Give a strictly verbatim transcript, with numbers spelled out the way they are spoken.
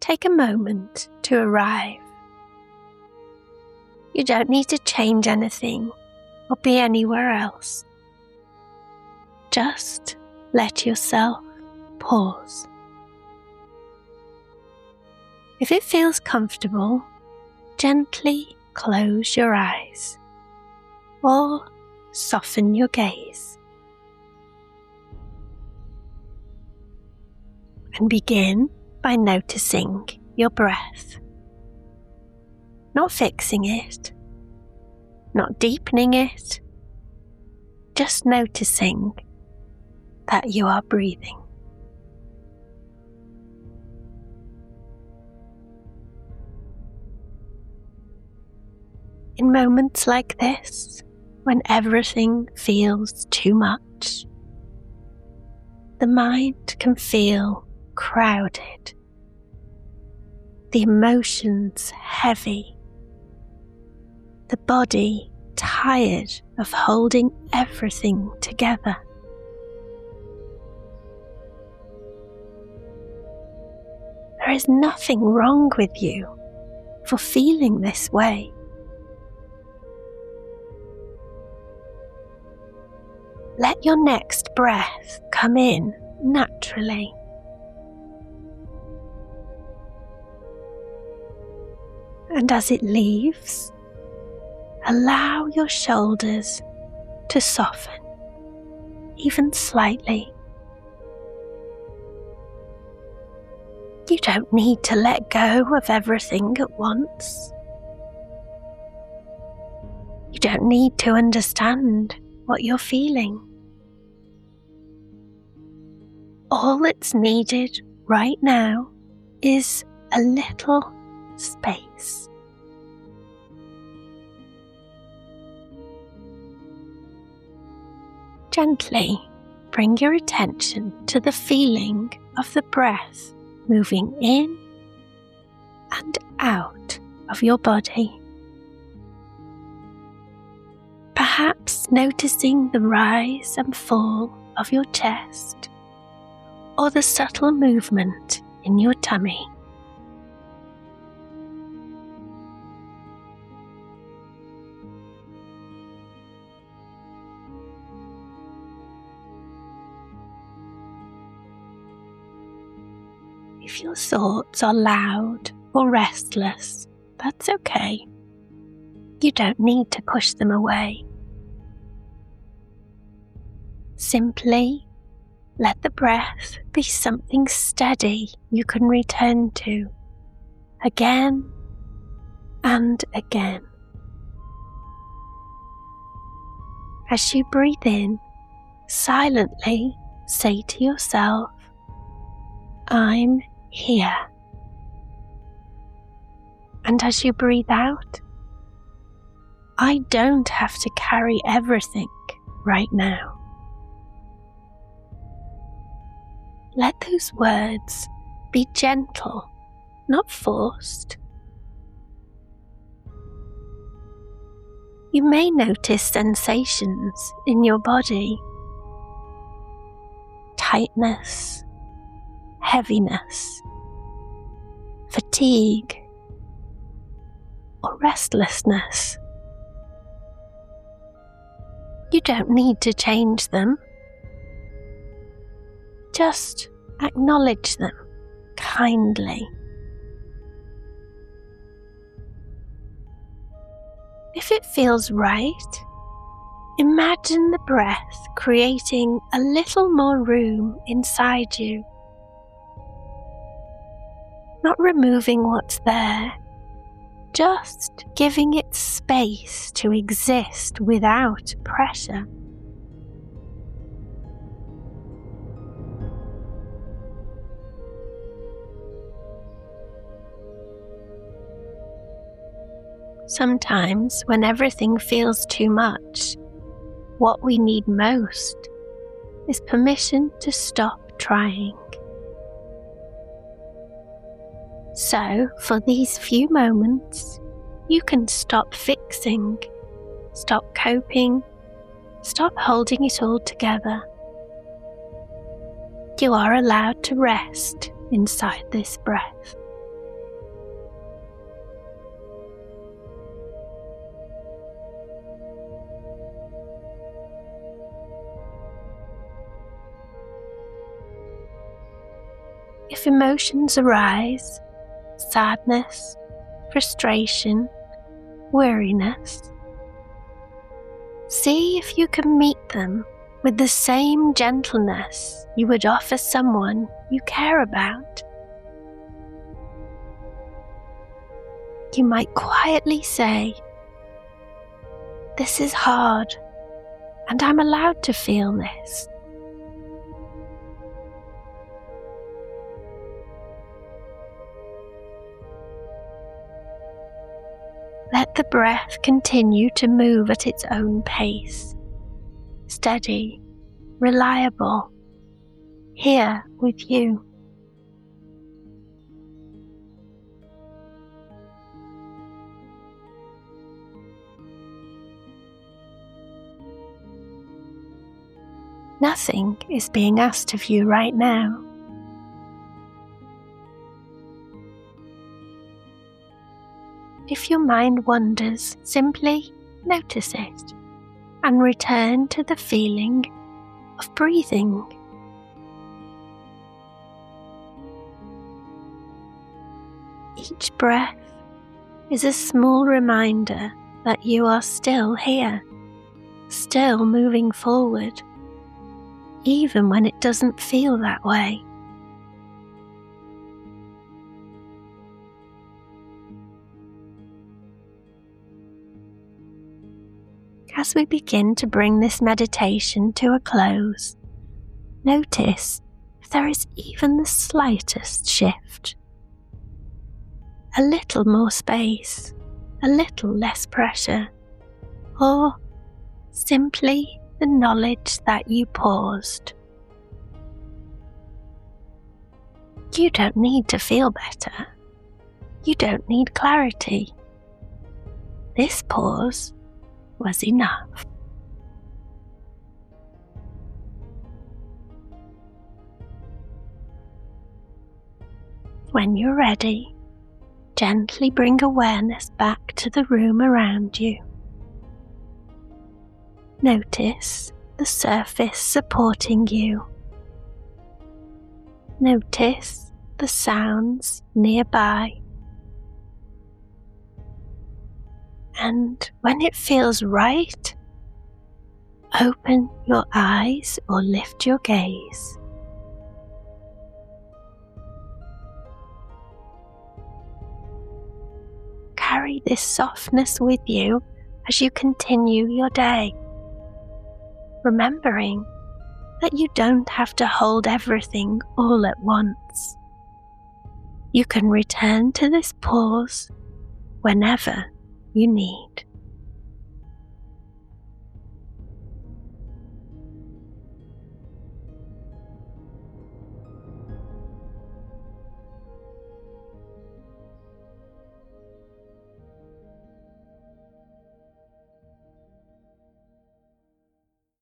take a moment to arrive. You don't need to change anything or be anywhere else. Just let yourself pause. If it feels comfortable, gently close your eyes or soften your gaze. And begin by noticing your breath. Not fixing it, not deepening it, just noticing that you are breathing. In moments like this, when everything feels too much, the mind can feel crowded, the emotions heavy, the body tired of holding everything together. There is nothing wrong with you for feeling this way. Let your next breath come in naturally. And as it leaves, allow your shoulders to soften, even slightly. You don't need to let go of everything at once. You don't need to understand what you're feeling. All that's needed right now is a little space. Gently bring your attention to the feeling of the breath moving in and out of your body. Perhaps noticing the rise and fall of your chest or the subtle movement in your tummy. If your thoughts are loud or restless, that's okay. You don't need to push them away. Simply let the breath be something steady you can return to again and again. As you breathe in, silently say to yourself, "I'm here." And as you breathe out, "I don't have to carry everything right now." Let those words be gentle, not forced. You may notice sensations in your body: tightness, heaviness, fatigue, or restlessness. You don't need to change them. Just acknowledge them kindly. If it feels right, imagine the breath creating a little more room inside you. Not removing what's there, just giving it space to exist without pressure. Sometimes, when everything feels too much, what we need most is permission to stop trying. So, for these few moments, you can stop fixing, stop coping, stop holding it all together. You are allowed to rest inside this breath. If emotions arise, sadness, frustration, weariness, see if you can meet them with the same gentleness you would offer someone you care about. You might quietly say, "This is hard, and I'm allowed to feel this." Let the breath continue to move at its own pace, steady, reliable, here with you. Nothing is being asked of you right now. If your mind wanders, simply notice it and return to the feeling of breathing. Each breath is a small reminder that you are still here, still moving forward, even when it doesn't feel that way. As we begin to bring this meditation to a close, notice if there is even the slightest shift. A little more space, a little less pressure, or simply the knowledge that you paused. You don't need to feel better. You don't need clarity. This pause was enough. When you're ready, gently bring awareness back to the room around you. Notice the surface supporting you. Notice the sounds nearby. And when it feels right, open your eyes or lift your gaze. Carry this softness with you as you continue your day, remembering that you don't have to hold everything all at once. You can return to this pause whenever you need.